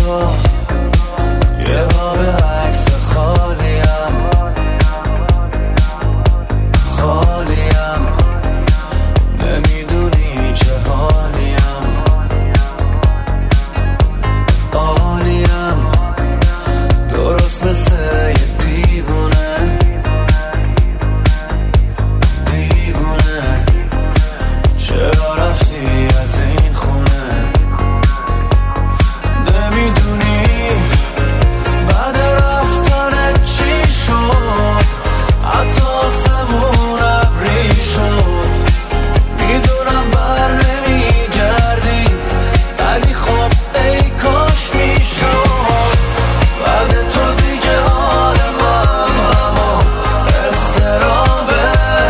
یه قاب عکس خالیم نمیدونی چه حالیم، عالیم درست مثل یه دیوونه چرا رفتی از این خونه، نمیدونی بعد رفتنت چی شد، حتی آسمون ابری شد، میدونم بر نمیگردی ولی خب ای کاش میشد، بعد تو دیگه حال من همو استرابه،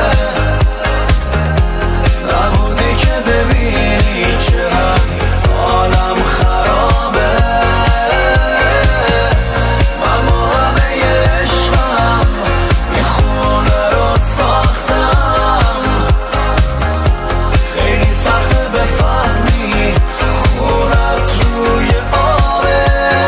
نبودی که ببینی چقدر حالم خرابه، من با همه عشقم این خونه رو ساختم، خیلی سخته بفهمی خونت روی آبه.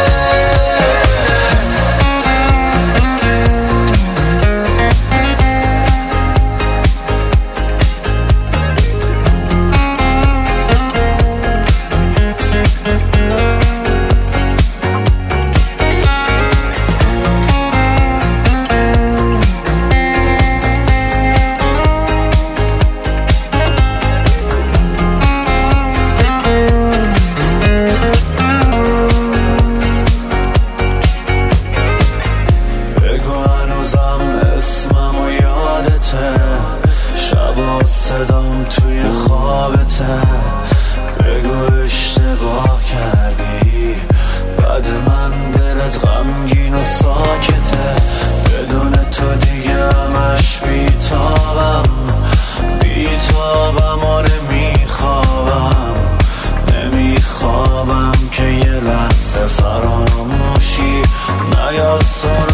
بگو هنوزم اسمم و یادته، شبا صدام توی خوابته، بگو اشتباه کردی بعد من دلت غمگین و ساکته، بدون تو دیگه همش بیتابم و نمیخوابم که یه لحظه فراموشی نیاد